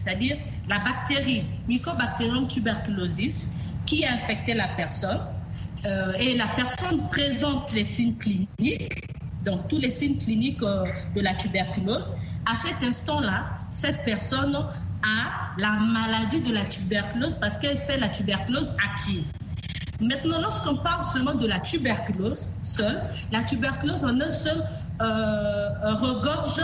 c'est-à-dire la bactérie Mycobacterium tuberculosis qui a infecté la personne et la personne présente les signes cliniques, donc tous les signes cliniques de la tuberculose. À cet instant-là, cette personne a la maladie de la tuberculose parce qu'elle fait la tuberculose active. Maintenant, lorsqu'on parle seulement de la tuberculose seule, la tuberculose en un seul regorge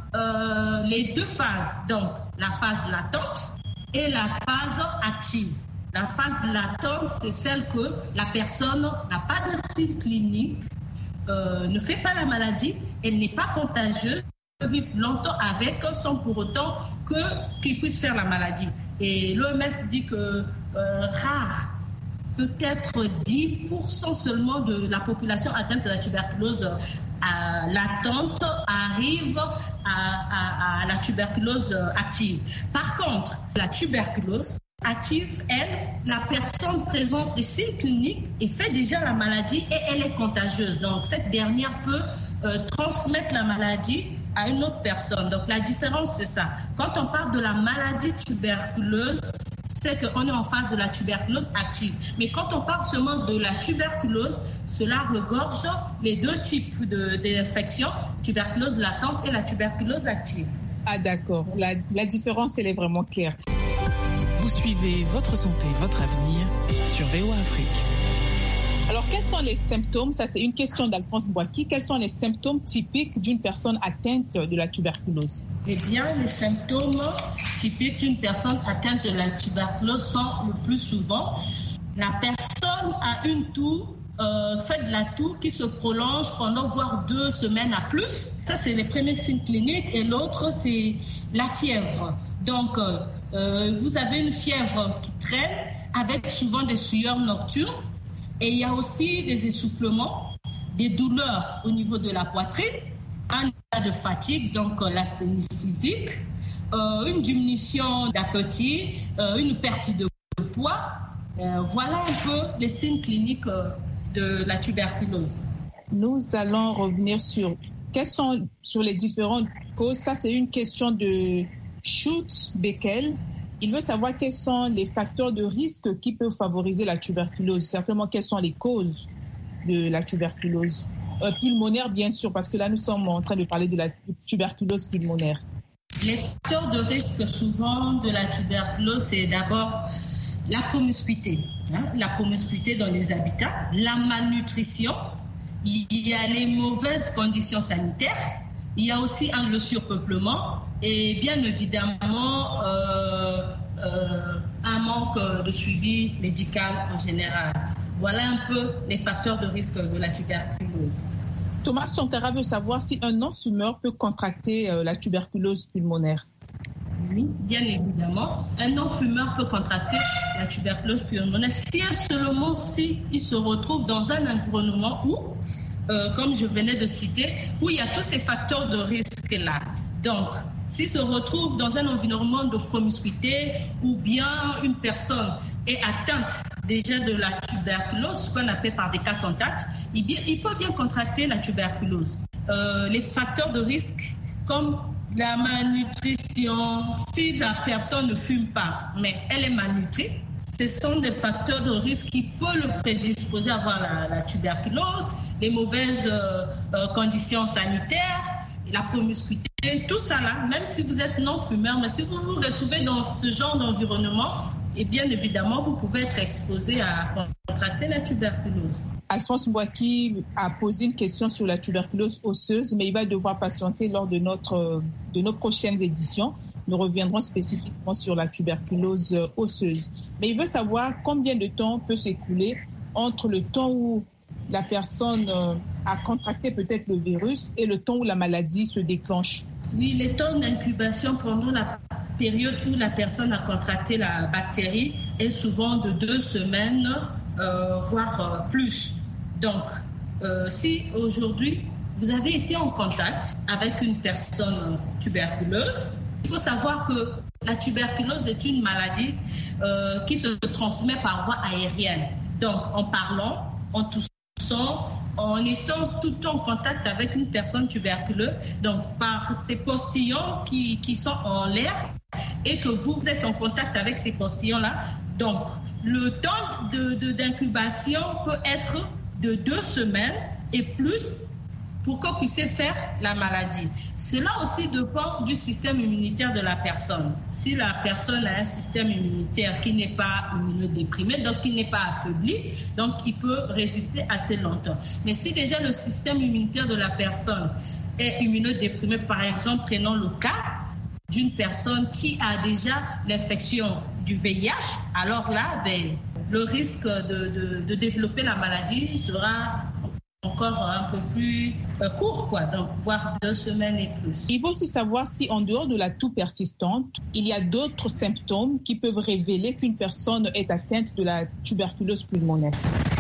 les deux phases, donc la phase latente et la phase active. La phase latente, c'est celle que la personne n'a pas de signe clinique, ne fait pas la maladie, elle n'est pas contagieuse, peut vivre longtemps avec sans pour autant qu'il puisse faire la maladie. Et l'OMS dit que rare, peut-être 10% seulement de la population atteinte de la tuberculose latente arrive à la tuberculose active. Par contre, la tuberculose active, elle, la personne présente des signes cliniques et fait déjà la maladie et elle est contagieuse. Donc, cette dernière peut transmettre la maladie à une autre personne. Donc, la différence, c'est ça. Quand on parle de la maladie tuberculeuse, c'est qu'on est en phase de la tuberculose active. Mais quand on parle seulement de la tuberculose, cela regorge les deux types d'infections, tuberculose latente et la tuberculose active. Ah d'accord, la différence, elle est vraiment claire. Vous suivez Votre Santé, Votre Avenir sur VOA Afrique. Alors, quels sont les symptômes? Ça, c'est une question d'Alphonse Boaki. Quels sont les symptômes typiques d'une personne atteinte de la tuberculose? Eh bien, les symptômes typiques d'une personne atteinte de la tuberculose sont le plus souvent la personne a une toux, fait de la toux qui se prolonge pendant voire 2 semaines à plus. Ça, c'est les premiers signes cliniques. Et l'autre, c'est la fièvre. Donc, vous avez une fièvre qui traîne avec souvent des sueurs nocturnes. Et il y a aussi des essoufflements, des douleurs au niveau de la poitrine, un état de fatigue, donc l'asthénie physique, une diminution d'appétit, une perte de poids. Voilà un peu les signes cliniques de la tuberculose. Nous allons revenir sur les différentes causes. Ça, c'est une question de Schultz-Beckel. Il veut savoir quels sont les facteurs de risque qui peuvent favoriser la tuberculose. Certainement, quelles sont les causes de la tuberculose pulmonaire, bien sûr, parce que là, nous sommes en train de parler de la tuberculose pulmonaire. Les facteurs de risque souvent de la tuberculose, c'est d'abord la promiscuité. La promiscuité dans les habitats, la malnutrition, il y a les mauvaises conditions sanitaires, il y a aussi le surpeuplement et bien évidemment un manque de suivi médical en général. Voilà un peu les facteurs de risque de la tuberculose. Thomas Sankara veut savoir si un non-fumeur peut contracter la tuberculose pulmonaire. Oui, bien évidemment. Un non-fumeur peut contracter la tuberculose pulmonaire seulement il se retrouve dans un environnement où, comme je venais de citer, où il y a tous ces facteurs de risque-là. Donc, s'il se retrouve dans un environnement de promiscuité ou bien une personne est atteinte déjà de la tuberculose, ce qu'on appelle par des cas contacts, il peut bien contracter la tuberculose. Les facteurs de risque comme la malnutrition, si la personne ne fume pas, mais elle est malnutrie, ce sont des facteurs de risque qui peuvent le prédisposer à avoir la tuberculose, les mauvaises conditions sanitaires, la promiscuité, tout ça là, même si vous êtes non-fumeur, mais si vous vous retrouvez dans ce genre d'environnement, et bien évidemment, vous pouvez être exposé à contracter la tuberculose. Alphonse Boaki a posé une question sur la tuberculose osseuse, mais il va devoir patienter lors de nos prochaines éditions. Nous reviendrons spécifiquement sur la tuberculose osseuse. Mais il veut savoir combien de temps peut s'écouler entre le temps où la personne a contracté peut-être le virus et le temps où la maladie se déclenche. Oui, les temps d'incubation pendant la période où la personne a contracté la bactérie est souvent de 2 semaines, voire plus. Donc, si aujourd'hui, vous avez été en contact avec une personne tuberculeuse, il faut savoir que la tuberculose est une maladie qui se transmet par voie aérienne. Donc, en parlant, en toussant, sont en étant tout le temps en contact avec une personne tuberculeuse, donc par ces postillons qui sont en l'air, et que vous êtes en contact avec ces postillons-là. Donc, le temps d'incubation peut être de 2 semaines et plus pour qu'on puisse faire la maladie. Cela aussi dépend du système immunitaire de la personne. Si la personne a un système immunitaire qui n'est pas immunodéprimé, donc qui n'est pas affaibli, donc il peut résister assez longtemps. Mais si déjà le système immunitaire de la personne est immunodéprimé, par exemple, prenons le cas d'une personne qui a déjà l'infection du VIH, alors là, le risque de développer la maladie sera encore un peu plus court, donc voire 2 semaines et plus. Il faut aussi savoir si, en dehors de la toux persistante, il y a d'autres symptômes qui peuvent révéler qu'une personne est atteinte de la tuberculose pulmonaire.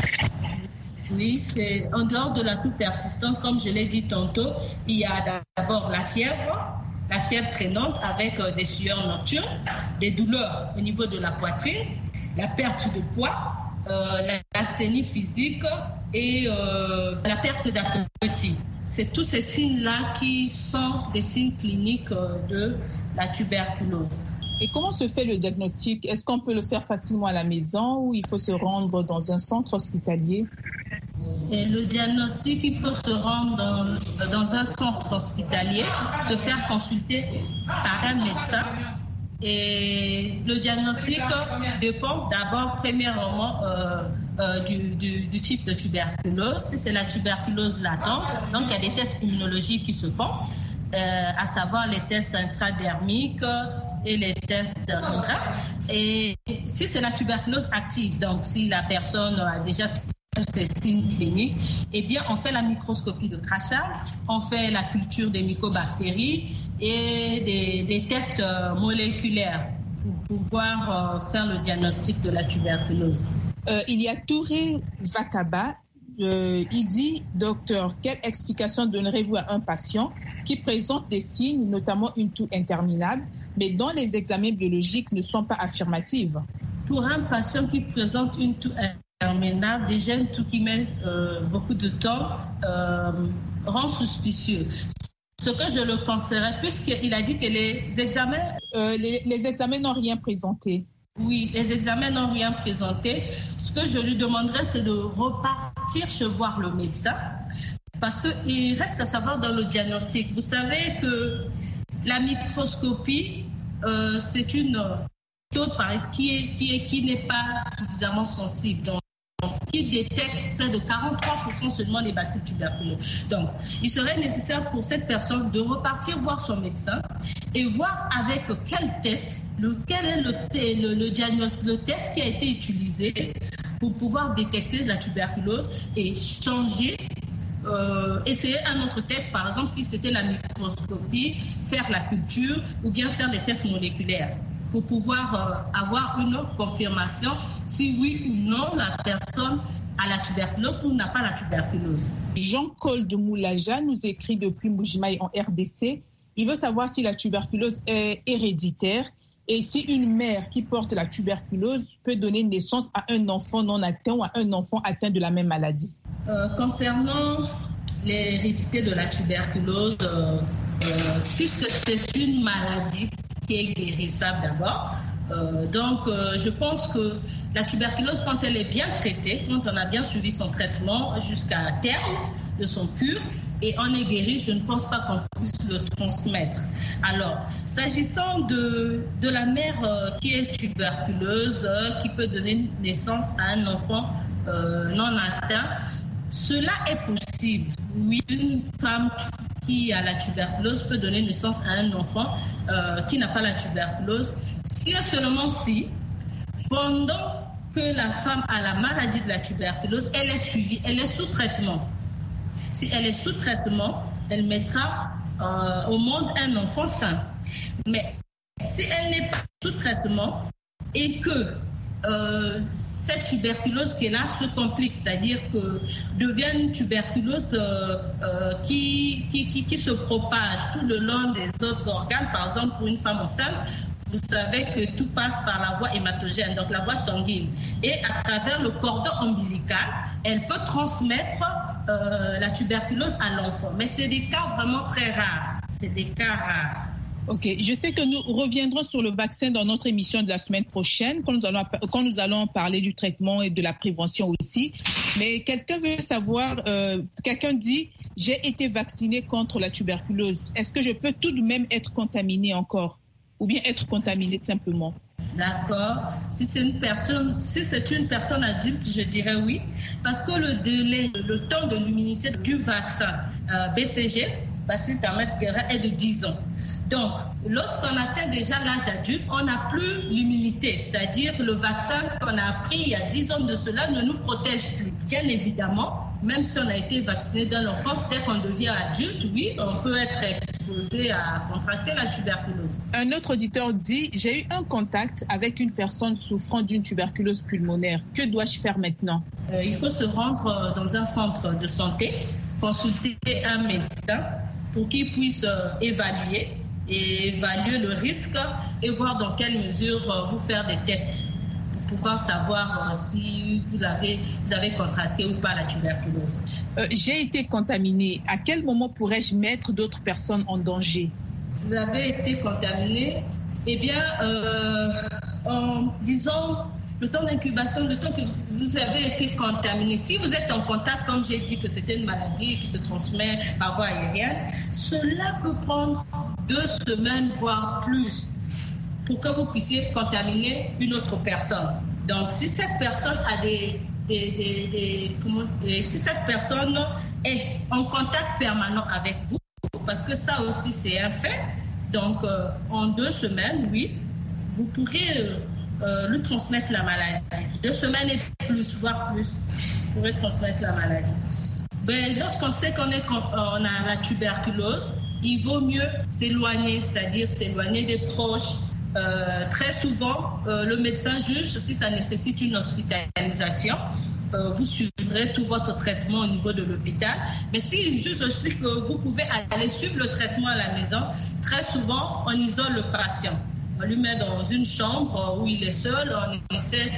Oui, c'est en dehors de la toux persistante, comme je l'ai dit tantôt, il y a d'abord la fièvre traînante avec des sueurs nocturnes, des douleurs au niveau de la poitrine, la perte de poids, l'asthénie physique et la perte d'appétit. C'est tous ces signes-là qui sont des signes cliniques de la tuberculose. Et comment se fait le diagnostic? Est-ce qu'on peut le faire facilement à la maison ou il faut se rendre dans un centre hospitalier? Et le diagnostic, il faut se rendre dans un centre hospitalier, se faire consulter par un médecin. Et le diagnostic dépend d'abord, premièrement, du type de tuberculose. Si c'est la tuberculose latente, donc il y a des tests immunologiques qui se font, à savoir les tests intradermiques et les tests intra. Et si c'est la tuberculose active, donc si la personne a déjà ces signes cliniques, eh bien, on fait la microscopie de crachage, on fait la culture des mycobactéries et des tests moléculaires pour pouvoir faire le diagnostic de la tuberculose. Il y a Touré Vakaba. Il dit, docteur, quelle explication donnerez-vous à un patient qui présente des signes, notamment une toux interminable, mais dont les examens biologiques ne sont pas affirmatifs? Pour un patient qui présente une toux interminable, déjà une toux qui met beaucoup de temps, rend suspicieux. Ce que je le conseillerais, puisqu'il a dit que les examens... les examens n'ont rien présenté. Oui, les examens n'ont rien présenté. Ce que je lui demanderais, c'est de repartir voir le médecin, parce qu'il reste à savoir dans le diagnostic. Vous savez que la microscopie, c'est une méthode qui n'est pas suffisamment sensible. Donc, qui détecte près de 43% seulement les bacilles tuberculeuses. Donc, il serait nécessaire pour cette personne de repartir voir son médecin et voir avec quel test, quel est le diagnostic, le test qui a été utilisé pour pouvoir détecter la tuberculose et changer, essayer un autre test, par exemple, si c'était la microscopie, faire la culture ou bien faire des tests moléculaires, pour pouvoir avoir une confirmation si oui ou non la personne a la tuberculose ou n'a pas la tuberculose. Jean-Col de Moulaja nous écrit depuis Mbujimaï en RDC. Il veut savoir si la tuberculose est héréditaire et si une mère qui porte la tuberculose peut donner naissance à un enfant non atteint ou à un enfant atteint de la même maladie. Concernant l'hérédité de la tuberculose, puisque c'est une maladie qui est guérissable d'abord. Donc, je pense que la tuberculose, quand elle est bien traitée, quand on a bien suivi son traitement jusqu'à terme de son cure, et on est guéri, je ne pense pas qu'on puisse le transmettre. Alors, s'agissant de la mère qui est tuberculeuse, qui peut donner naissance à un enfant non atteint, cela est possible. Oui, une femme qui a la tuberculose peut donner naissance à un enfant qui n'a pas la tuberculose, si et seulement si, pendant que la femme a la maladie de la tuberculose, elle est suivie, elle est sous traitement. Si elle est sous traitement, elle mettra au monde un enfant sain. Mais si elle n'est pas sous traitement et que cette tuberculose qui est là se complique, c'est-à-dire que devient une tuberculose qui se propage tout le long des autres organes, par exemple pour une femme enceinte, vous savez que tout passe par la voie hématogène, donc la voie sanguine. Et à travers le cordon ombilical, elle peut transmettre la tuberculose à l'enfant. Mais c'est des cas vraiment très rares. C'est des cas rares. Ok, je sais que nous reviendrons sur le vaccin dans notre émission de la semaine prochaine, quand nous allons parler du traitement et de la prévention aussi. Mais quelqu'un veut savoir, quelqu'un dit, j'ai été vacciné contre la tuberculose. Est-ce que je peux tout de même être contaminé encore ou bien être contaminé simplement? D'accord. Si c'est une personne adulte, je dirais oui, parce que le temps de l'immunité du vaccin BCG, Bacille Tamètre-Guérin, est de 10 ans. Donc, lorsqu'on atteint déjà l'âge adulte, on n'a plus l'immunité, c'est-à-dire le vaccin qu'on a pris il y a 10 ans de cela ne nous protège plus. Bien évidemment, même si on a été vacciné dans l'enfance, dès qu'on devient adulte, oui, on peut être exposé à contracter la tuberculose. Un autre auditeur dit, j'ai eu un contact avec une personne souffrant d'une tuberculose pulmonaire. Que dois-je faire maintenant? Il faut se rendre dans un centre de santé, consulter un médecin pour qu'il puisse évaluer le risque et voir dans quelle mesure vous faire des tests pour pouvoir savoir si vous avez contracté ou pas la tuberculose. J'ai été contaminée. À quel moment pourrais-je mettre d'autres personnes en danger? Vous avez été contaminé, eh bien, disons, le temps d'incubation, le temps que vous avez été contaminé. Si vous êtes en contact, comme j'ai dit que c'était une maladie qui se transmet par voie aérienne, cela peut prendre 2 semaines, voire plus, pour que vous puissiez contaminer une autre personne. Donc, si cette personne a si cette personne est en contact permanent avec vous, parce que ça aussi c'est un fait, donc en 2 semaines, oui, vous pourrez lui transmettre la maladie. 2 semaines et plus, voire plus, vous pourrez transmettre la maladie. Ben, lorsqu'on sait qu'on a la tuberculose, il vaut mieux s'éloigner, c'est-à-dire s'éloigner des proches. Très souvent, le médecin juge si ça nécessite une hospitalisation. Vous suivrez tout votre traitement au niveau de l'hôpital. Mais s'il juge aussi que vous pouvez aller suivre le traitement à la maison, très souvent, on isole le patient. On lui met dans une chambre où il est seul. On essaie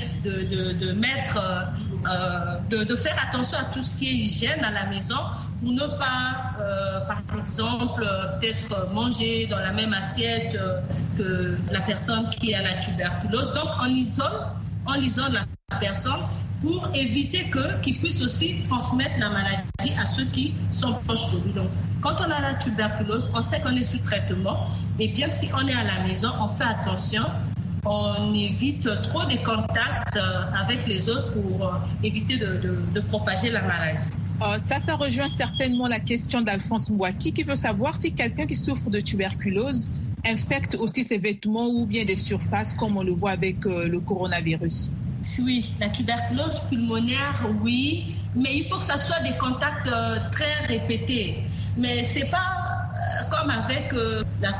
de faire attention à tout ce qui est hygiène à la maison pour ne pas, par exemple, peut-être manger dans la même assiette que la personne qui a la tuberculose. Donc, on isole la personne pour éviter qu'il puisse aussi transmettre la maladie à ceux qui sont proches de lui. Donc, quand on a la tuberculose, on sait qu'on est sous traitement. Et bien, si on est à la maison, on fait attention. On évite trop de contacts avec les autres pour éviter de propager la maladie. Ça rejoint certainement la question d'Alphonse Mbouaki qui veut savoir si quelqu'un qui souffre de tuberculose infecte aussi ses vêtements ou bien des surfaces comme on le voit avec le coronavirus. Oui, la tuberculose pulmonaire, oui, mais il faut que ça soit des contacts très répétés. Mais c'est pas comme avec la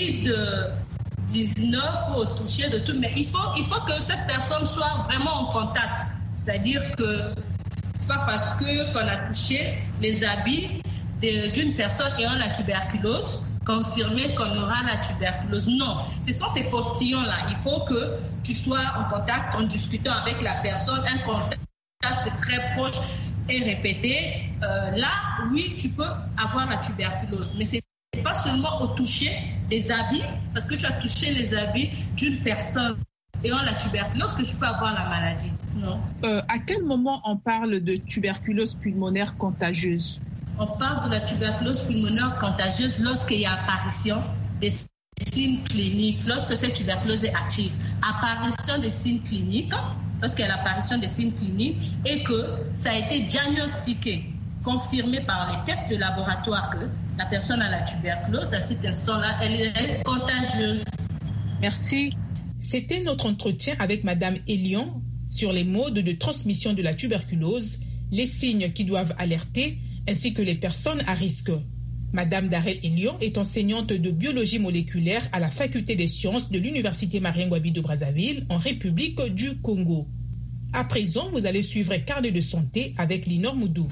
Covid-19 au toucher de tout, mais il faut que cette personne soit vraiment en contact. C'est-à-dire que c'est pas parce qu'on a touché les habits d'une personne ayant la tuberculose confirmer qu'on aura la tuberculose. Non, ce sont ces postillons-là. Il faut que tu sois en contact, en discutant avec la personne, un contact très proche et répété. Là, oui, tu peux avoir la tuberculose. Mais ce n'est pas seulement au toucher des habits, parce que tu as touché les habits d'une personne ayant la tuberculose que tu peux avoir la maladie. Non. À quel moment on parle de tuberculose pulmonaire contagieuse? On parle de la tuberculose pulmonaire contagieuse lorsqu'il y a apparition des signes cliniques, lorsque cette tuberculose est active. Apparition des signes cliniques, lorsqu'il y a l'apparition des signes cliniques et que ça a été diagnostiqué, confirmé par les tests de laboratoire que la personne a la tuberculose, à cet instant-là, elle est contagieuse. Merci. C'était notre entretien avec Madame Elion sur les modes de transmission de la tuberculose, les signes qui doivent alerter, ainsi que les personnes à risque. Madame Darel Elion est enseignante de biologie moléculaire à la faculté des sciences de l'Université Marien-Ngouabi de Brazzaville en République du Congo. À présent, vous allez suivre Carnet de santé avec Linor Moudou.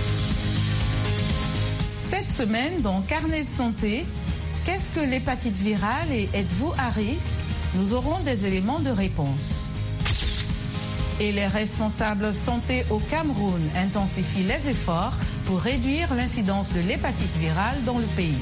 Cette semaine, dans Carnet de santé, qu'est-ce que l'hépatite virale et êtes-vous à risque? Nous aurons des éléments de réponse. Et les responsables santé au Cameroun intensifient les efforts pour réduire l'incidence de l'hépatite virale dans le pays.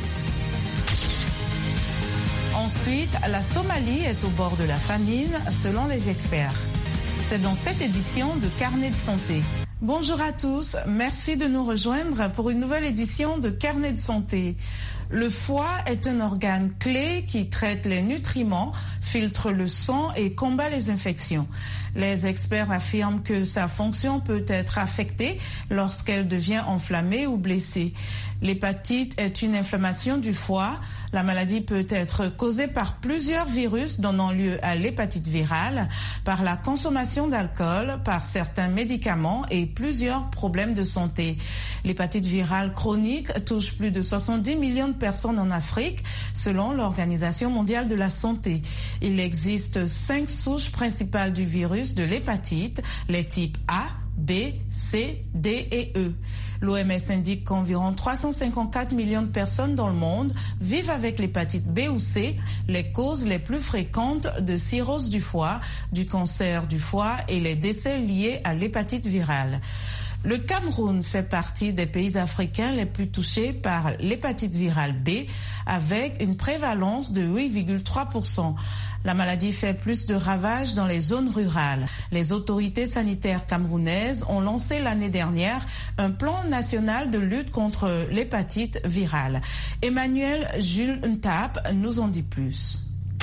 Ensuite, la Somalie est au bord de la famine, selon les experts. C'est dans cette édition de Carnet de santé. Bonjour à tous, merci de nous rejoindre pour une nouvelle édition de Carnet de santé. Le foie est un organe clé qui traite les nutriments, filtre le sang et combat les infections. Les experts affirment que sa fonction peut être affectée lorsqu'elle devient enflammée ou blessée. L'hépatite est une inflammation du foie. La maladie peut être causée par plusieurs virus donnant lieu à l'hépatite virale, par la consommation d'alcool, par certains médicaments et plusieurs problèmes de santé. L'hépatite virale chronique touche plus de 70 millions de personnes en Afrique, selon l'Organisation mondiale de la santé. Il existe 5 souches principales du virus de l'hépatite, les types A, B, C, D et E. L'OMS indique qu'environ 354 millions de personnes dans le monde vivent avec l'hépatite B ou C, les causes les plus fréquentes de cirrhose du foie, du cancer du foie et les décès liés à l'hépatite virale. Le Cameroun fait partie des pays africains les plus touchés par l'hépatite virale B, avec une prévalence de 8,3%. La maladie fait plus de ravages dans les zones rurales. Les autorités sanitaires camerounaises ont lancé l'année dernière un plan national de lutte contre l'hépatite virale. Emmanuel Jules Ntap nous en dit plus.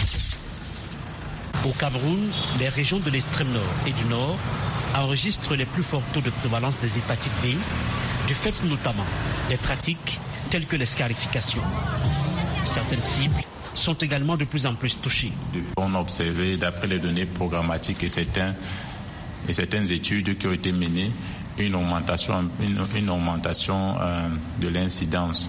Au Cameroun, les régions de l'extrême nord et du nord enregistrent les plus forts taux de prévalence des hépatites B, du fait notamment des pratiques telles que les scarifications. Certaines cibles sont également de plus en plus touchées. On a observé, d'après les données programmatiques et certaines études qui ont été menées, une augmentation de l'incidence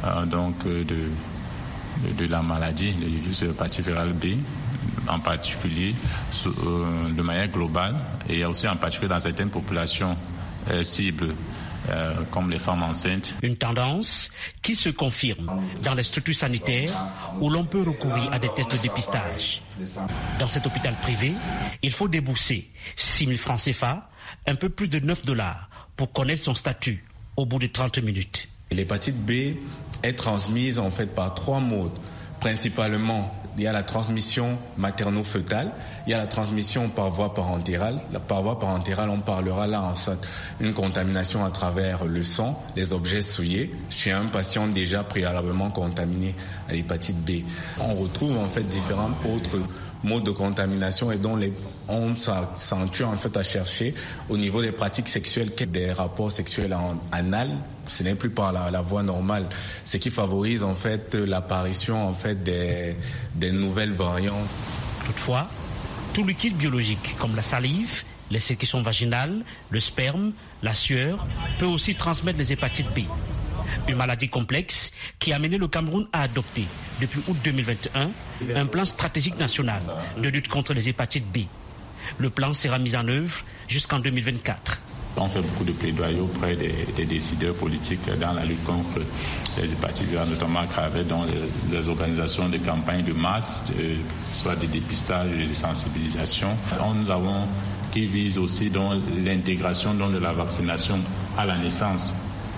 de la maladie, le virus de l'hépatite virale B, en particulier de manière globale, et aussi en particulier dans certaines populations cibles, comme les femmes enceintes. Une tendance qui se confirme dans les structures sanitaires où l'on peut recourir à des tests de dépistage. Dans cet hôpital privé, il faut débourser 6 000 francs CFA, un peu plus de $9, pour connaître son statut au bout de 30 minutes. L'hépatite B est transmise en fait par 3 modes. Principalement, il y a la transmission materno-fœtale, il y a la transmission par voie parentérale. Par voie parentérale, on parlera là en fait une contamination à travers le sang, les objets souillés, chez un patient déjà préalablement contaminé à l'hépatite B. On retrouve en fait différents autres modes de contamination et dont on s'accentue en fait à chercher au niveau des pratiques sexuelles, des rapports sexuels en anal. Ce n'est plus par la voie normale, ce qui favorise en fait l'apparition en fait des nouvelles variantes. Toutefois, tout liquide biologique comme la salive, les sécrétions vaginales, le sperme, la sueur peut aussi transmettre les hépatites B. Une maladie complexe qui a mené le Cameroun à adopter, depuis août 2021, un plan stratégique national de lutte contre les hépatites B. Le plan sera mis en œuvre jusqu'en 2024. On fait beaucoup de plaidoyer auprès des décideurs politiques dans la lutte contre les hépatites virales, notamment à travers les organisations de campagnes de masse, soit des dépistages et des sensibilisations. Nous avons qui vise aussi l'intégration de la vaccination à la naissance.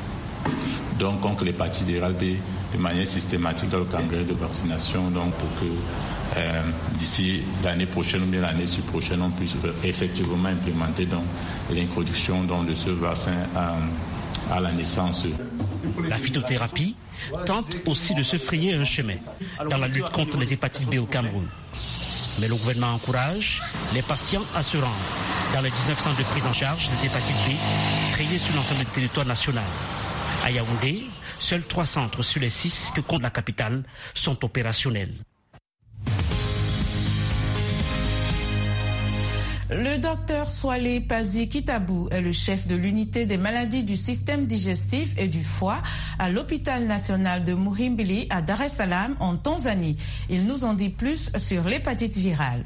Donc contre l'hépatite virale B de manière systématique dans le calendrier de vaccination, donc pour que d'ici l'année prochaine ou bien l'année prochaine, on puisse effectivement implémenter l'introduction de ce vaccin à la naissance. La phytothérapie tente aussi de se frayer un chemin dans la lutte contre les hépatites B au Cameroun. Mais le gouvernement encourage les patients à se rendre dans les 19 centres de prise en charge des hépatites B créés sur l'ensemble du territoire national. À Yaoundé, seuls 3 centres sur les 6 que compte la capitale sont opérationnels. Le docteur Swale Pazi Kitabou est le chef de l'unité des maladies du système digestif et du foie à l'hôpital national de Muhimbili à Dar es Salaam en Tanzanie. Il nous en dit plus sur l'hépatite virale.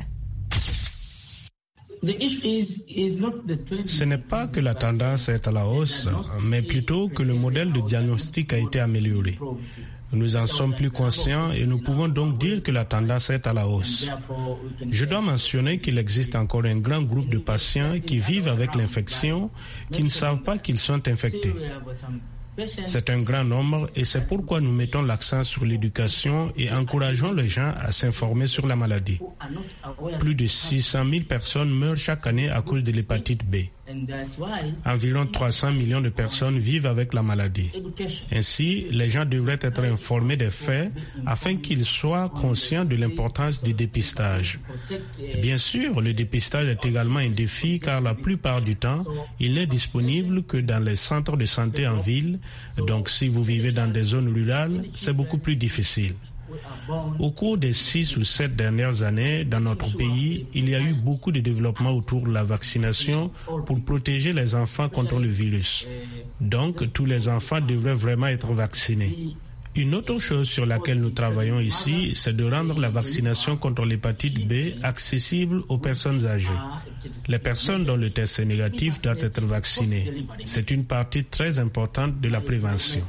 Ce n'est pas que la tendance est à la hausse, mais plutôt que le modèle de diagnostic a été amélioré. Nous en sommes plus conscients et nous pouvons donc dire que la tendance est à la hausse. Je dois mentionner qu'il existe encore un grand groupe de patients qui vivent avec l'infection, qui ne savent pas qu'ils sont infectés. C'est un grand nombre et c'est pourquoi nous mettons l'accent sur l'éducation et encourageons les gens à s'informer sur la maladie. Plus de 600 000 personnes meurent chaque année à cause de l'hépatite B. Environ 300 millions de personnes vivent avec la maladie. Ainsi, les gens devraient être informés des faits afin qu'ils soient conscients de l'importance du dépistage. Bien sûr, le dépistage est également un défi car la plupart du temps, il n'est disponible que dans les centres de santé en ville. Donc, si vous vivez dans des zones rurales, c'est beaucoup plus difficile. Au cours des 6 ou 7 dernières années, dans notre pays, il y a eu beaucoup de développement autour de la vaccination pour protéger les enfants contre le virus. Donc, tous les enfants devraient vraiment être vaccinés. Une autre chose sur laquelle nous travaillons ici, c'est de rendre la vaccination contre l'hépatite B accessible aux personnes âgées. Les personnes dont le test est négatif doivent être vaccinées. C'est une partie très importante de la prévention.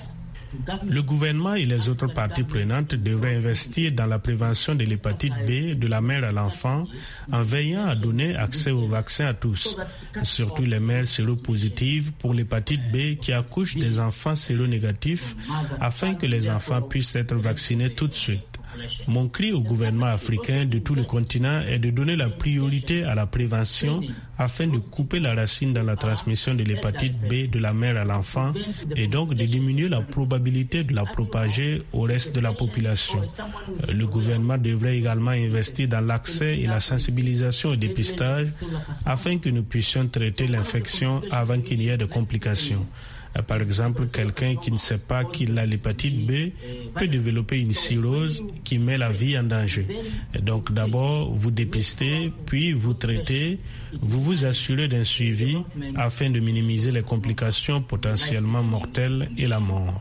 Le gouvernement et les autres parties prenantes devraient investir dans la prévention de l'hépatite B de la mère à l'enfant en veillant à donner accès au vaccin à tous, surtout les mères séropositives pour l'hépatite B qui accouchent des enfants séronégatifs afin que les enfants puissent être vaccinés tout de suite. Mon cri au gouvernement africain de tout le continent est de donner la priorité à la prévention afin de couper la racine dans la transmission de l'hépatite B de la mère à l'enfant et donc de diminuer la probabilité de la propager au reste de la population. Le gouvernement devrait également investir dans l'accès et la sensibilisation au dépistage afin que nous puissions traiter l'infection avant qu'il n'y ait de complications. Par exemple, quelqu'un qui ne sait pas qu'il a l'hépatite B peut développer une cirrhose qui met la vie en danger. Donc d'abord, vous dépistez, puis vous traitez, vous vous assurez d'un suivi afin de minimiser les complications potentiellement mortelles et la mort.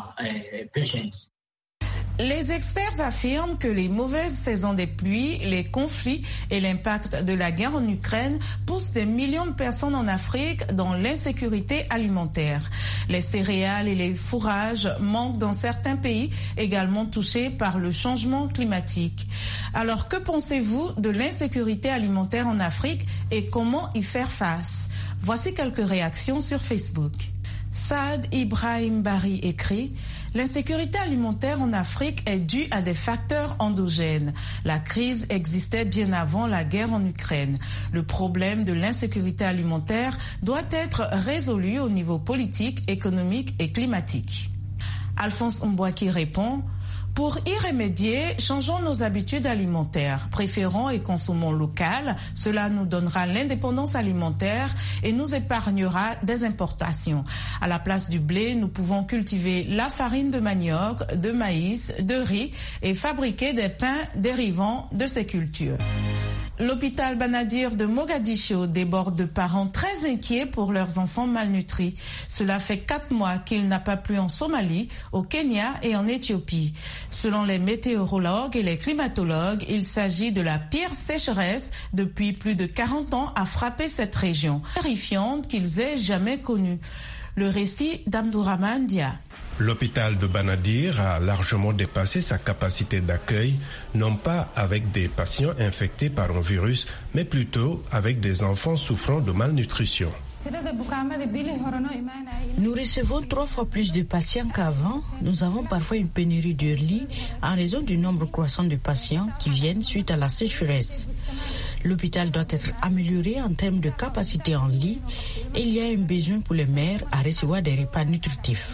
Les experts affirment que les mauvaises saisons des pluies, les conflits et l'impact de la guerre en Ukraine poussent des millions de personnes en Afrique dans l'insécurité alimentaire. Les céréales et les fourrages manquent dans certains pays également touchés par le changement climatique. Alors, que pensez-vous de l'insécurité alimentaire en Afrique et comment y faire face? Voici quelques réactions sur Facebook. Saad Ibrahim Bari écrit: l'insécurité alimentaire en Afrique est due à des facteurs endogènes. La crise existait bien avant la guerre en Ukraine. Le problème de l'insécurité alimentaire doit être résolu au niveau politique, économique et climatique. Alphonse Mbouaki répond: pour y remédier, changeons nos habitudes alimentaires. Préférons et consommons local. Cela nous donnera l'indépendance alimentaire et nous épargnera des importations. À la place du blé, nous pouvons cultiver la farine de manioc, de maïs, de riz et fabriquer des pains dérivant de ces cultures. L'hôpital Banadir de Mogadiscio déborde de parents très inquiets pour leurs enfants malnutris. Cela fait 4 mois qu'il n'a pas plu en Somalie, au Kenya et en Éthiopie. Selon les météorologues et les climatologues, il s'agit de la pire sécheresse depuis plus de 40 ans à frapper cette région, terrifiante qu'ils aient jamais connue. Le récit d'Abdourahmane Dia. L'hôpital de Banadir a largement dépassé sa capacité d'accueil, non pas avec des patients infectés par un virus, mais plutôt avec des enfants souffrant de malnutrition. Nous recevons 3 fois plus de patients qu'avant. Nous avons parfois une pénurie de lits en raison du nombre croissant de patients qui viennent suite à la sécheresse. L'hôpital doit être amélioré en termes de capacité en lits et il y a un besoin pour les mères à recevoir des repas nutritifs.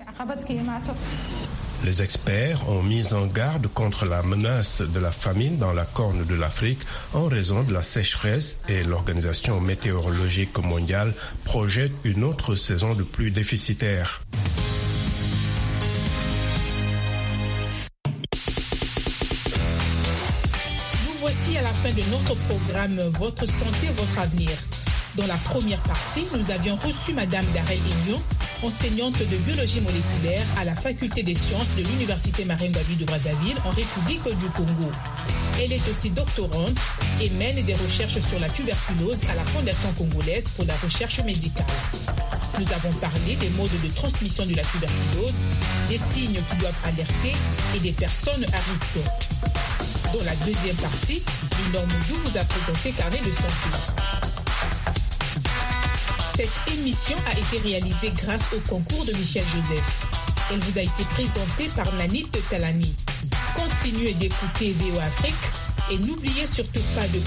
Les experts ont mis en garde contre la menace de la famine dans la Corne de l'Afrique en raison de la sécheresse et l'Organisation météorologique mondiale projette une autre saison de pluie déficitaire. Nous voici à la fin de notre programme Votre santé, votre avenir. Dans la première partie, nous avions reçu Madame Darel Elion, enseignante de biologie moléculaire à la faculté des sciences de l'Université Marine-Babi de Brazzaville en République du Congo. Elle est aussi doctorante et mène des recherches sur la tuberculose à la Fondation congolaise pour la recherche médicale. Nous avons parlé des modes de transmission de la tuberculose, des signes qui doivent alerter et des personnes à risque. Dans la deuxième partie, Linor Moudou vous a présenté Carnet de santé. Cette émission a été réalisée grâce au concours de Michel Joseph. Elle vous a été présentée par Nanit Talani. Continuez d'écouter VOA Afrique et n'oubliez surtout pas de